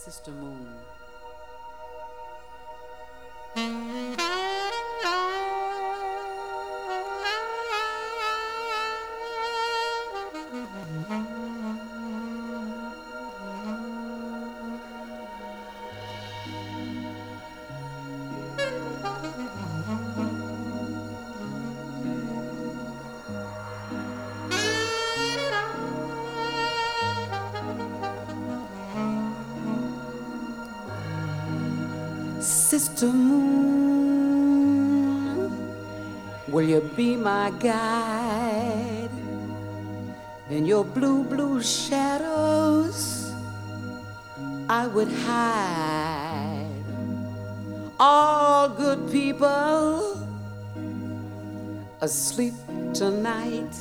Sister Moon. Sister Moon, will you be my guide in your blue, blue shadows? I would hide. All good people asleep tonight.